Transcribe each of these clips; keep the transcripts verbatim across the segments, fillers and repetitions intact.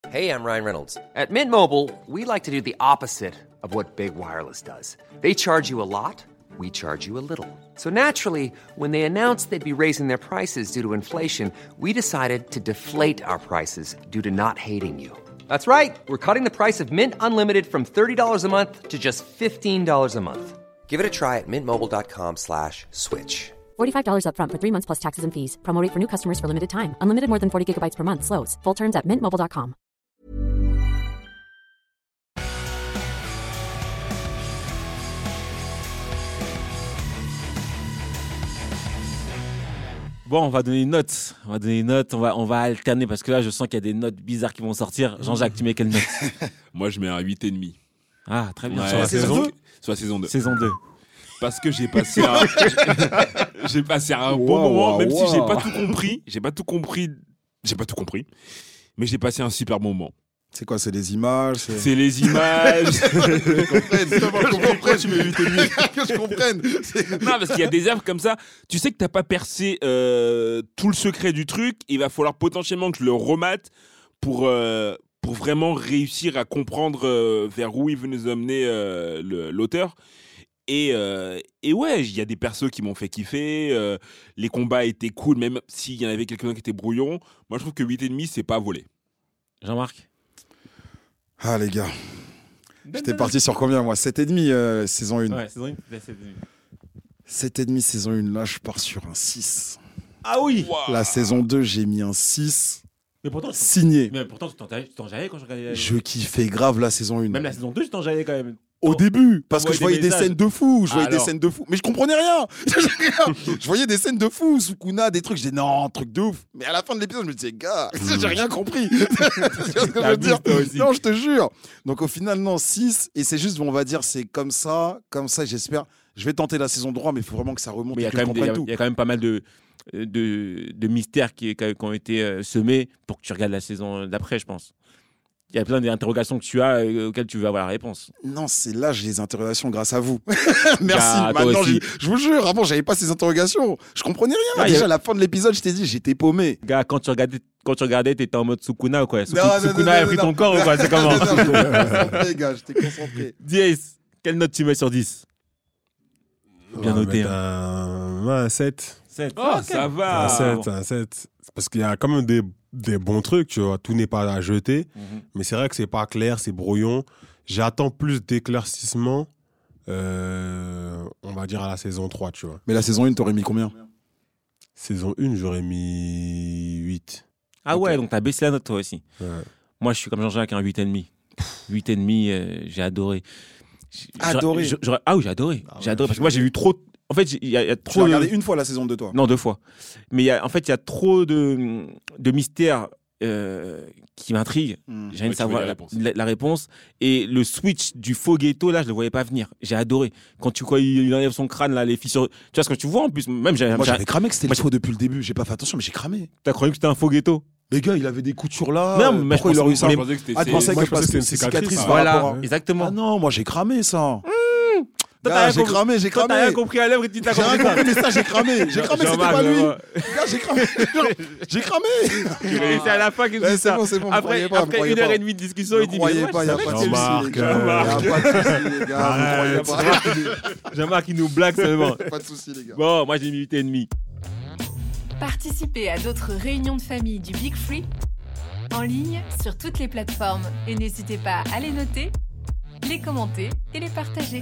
Hey, I'm Ryan Reynolds. At Mint Mobile, we like to do the opposite of what Big Wireless does. They charge you a lot, we charge you a little. So naturally, when they announced they'd be raising their prices due to inflation, we decided to deflate our prices due to not hating you. That's right. We're cutting the price of Mint Unlimited from thirty dollars a month to just fifteen dollars a month. Give it a try at mintmobile.com slash switch. forty-five dollars up front for three months plus taxes and fees. Promo rate for new customers for limited time. Unlimited more than forty gigabytes per month. Slows full terms at mint mobile dot com. Bon, on va donner une note. On va donner une note. On va, on va alterner parce que là, je sens qu'il y a des notes bizarres qui vont sortir. Jean-Jacques, tu mets quelle note? Moi, je mets un huit virgule cinq. Ah, très bien. Ouais, sur la saison deux Sur la saison deux. Saison deux. Parce que j'ai passé un, j'ai passé un bon wow, moment, wow, même wow. si j'ai pas tout compris. J'ai pas tout compris. J'ai pas tout compris. Mais j'ai passé un super moment. C'est quoi, c'est des images c'est... C'est les images. Je comprenne, tu mets huit virgule cinq. Que je comprenne. Non, parce qu'il y a des œuvres comme ça. Tu sais que t'as pas percé euh, tout le secret du truc. Il va falloir potentiellement que je le remate pour, euh, pour vraiment réussir à comprendre euh, vers où il veut nous emmener euh, le, l'auteur. Et, euh, et ouais, il y a des persos qui m'ont fait kiffer. Euh, les combats étaient cool, même s'il y en avait quelques-uns qui étaient brouillons. Moi, je trouve que huit virgule cinq, c'est pas volé. Jean-Marc? Ah, les gars. J'étais parti sur combien, moi? sept virgule cinq euh, saison un. Ouais, saison un. sept virgule cinq. sept virgule cinq saison un, là, je pars sur un six. Ah oui. Wow. La saison deux, j'ai mis un six. Mais pourtant, signé. Mais pourtant, tu t'enjaillais, tu t'enjaillais quand je regardais. Je kiffais grave la saison un. Même la saison deux, tu t'enjaillais quand même. Au Oh. début, parce On que je voyais des messages. scènes de fou, je voyais Alors. des scènes de fou, mais je comprenais rien. Je voyais des scènes de fou, Sukuna, des trucs, je disais non, truc de ouf. Mais à la fin de l'épisode, je me disais gars, j'ai rien compris. Tu vois ce que je veux dire? Non, je te jure. Donc au final, non, six, et c'est juste, on va dire, c'est comme ça, comme ça, j'espère. Je vais tenter la saison droit, mais il faut vraiment que ça remonte Mais il y et a que quand je même, des- comprenne il y a- tout. il y a quand même pas mal de de, de mystères qui, qui ont été euh, semés pour que tu regardes la saison d'après, je pense. Il y a plein d'interrogations que tu as euh, auxquelles tu veux avoir la réponse. Non, c'est là j'ai les interrogations grâce à vous. Merci. Ah, toi Maintenant, aussi. j'ai- je vous jure, avant j'avais pas ces interrogations. Je comprenais rien. Ah, il y Déjà a- à la fin de l'épisode, je t'ai dit, j'étais paumé. Gars, quand tu regardais, quand tu regardais, t'étais en mode Sukuna ou quoi? Suku- Non, non, non, Sukuna non, a pris non, ton non. corps ou quoi? C'est comment? Non, non, j'étais concentré, gars, j'étais concentré. Diez, quelle note tu mets sur dix? Bien On va noté. mettre hein. Un, ouais, un sept. sept. Oh, ça va. Un sept, un sept. Parce qu'il y a quand même des, des bons trucs, tu vois. Tout n'est pas à jeter. Mhm. Mais c'est vrai que c'est pas clair, c'est brouillon. J'attends plus d'éclaircissement, euh, on va dire à la saison trois, tu vois. Mais la saison un, t'aurais mis combien? Saison un, j'aurais mis huit. Ah ouais, donc t'as baissé la note toi aussi. Ouais. Moi, je suis comme Jean-Jacques, un huit virgule cinq. huit virgule cinq, euh, j'ai adoré. J'ai- Adoré. j'aurais- j'aurais- Ah oui, j'ai adoré. Ah j'ai ouais, adoré parce que moi, j'ai vu trop. En fait, j'ai- il y, a- il y a Tu trop. l'as de- regardé une fois la saison deux, toi? Non, deux fois. Mais il y a, en fait, il y a trop de, de mystères euh, qui m'intriguent. Hmm. J'ai envie de Ouais, tu veux savoir la la, réponse. la- la réponse. Et le switch du faux ghetto, là, je le voyais pas venir. J'ai adoré. Quand tu vois, il, il enlève son crâne, là, les fissures. Tu vois ce que tu vois en plus? Même, j'ai, Moi j'ai- j'avais cramé que c'était moi, le faux depuis le début. J'ai pas fait attention, mais j'ai cramé. t'as cru que c'était un faux ghetto? Les gars, il avait des coutures là. Non, mais pourquoi je il aurait eu pense- ça? mais- Je pensais que c'était- Ah, tu pensais Moi, que je pensais parce que que c'était c'est une cicatrice. cicatrice par Voilà, rapport à- exactement. Ah non, moi j'ai cramé ça. Toi, Gars, t'as rien j'ai compris. cramé, j'ai Toi, t'as rien cramé. compris à l'œuvre et tu t'as J'ai rien compris. compris, mais ça j'ai cramé. J'ai cramé, c'était Jean-Marc, pas lui. Jean-Marc. Gars, j'ai cramé. J'ai cramé. Et c'est à la fin qu'il Ouais, dit c'est ça. bon, c'est bon, vous Après, croyez pas, vous après croyez une heure pas. et demie de discussion, Ne il dit croyez mais pas, il y a ouais, pas de je souci, savais les Jean-Marc, gars. euh, Il y a pas de souci, les gars. Vous croyez pas. Jean-Marc, il nous blague seulement. Pas de souci, les gars. Bon, moi j'ai mis huit virgule cinq. Participez à d'autres réunions de famille du Big Free en ligne sur toutes les plateformes et n'hésitez pas à les noter, les commenter et les partager.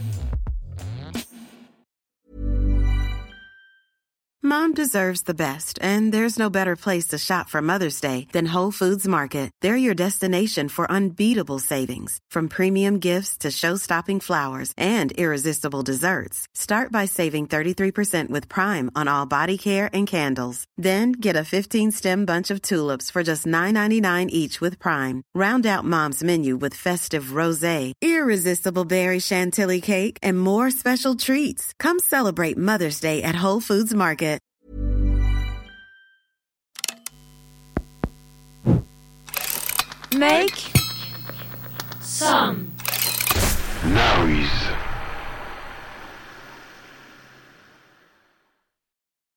Mom deserves the best, and there's no better place to shop for Mother's Day than Whole Foods Market. They're your destination for unbeatable savings, from premium gifts to show-stopping flowers and irresistible desserts. Start by saving thirty-three percent with Prime on all body care and candles. Then get a fifteen-stem bunch of tulips for just nine ninety-nine each with Prime. Round out Mom's menu with festive rosé, irresistible berry chantilly cake, and more special treats. Come celebrate Mother's Day at Whole Foods Market. Make Now he's